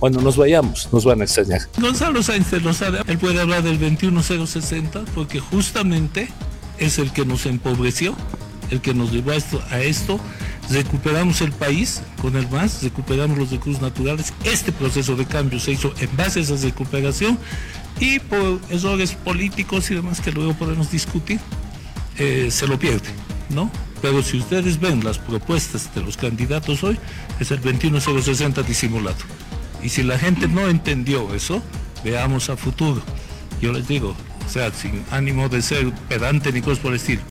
cuando nos vayamos nos van a extrañar. Gonzalo Sáenz de Lozada, él puede hablar del 21060 porque justamente es el que nos empobreció, el que nos llevó a esto. Recuperamos el país con el MAS, recuperamos los recursos naturales. Este proceso de cambio se hizo en base a esa recuperación y por errores políticos y demás que luego podemos discutir, se lo pierde, ¿no? Pero si ustedes ven las propuestas de los candidatos hoy, es el 21060 disimulado. Y si la gente no entendió eso, veamos a futuro. Yo les digo, o sea, sin ánimo de ser pedante ni cosas por el estilo,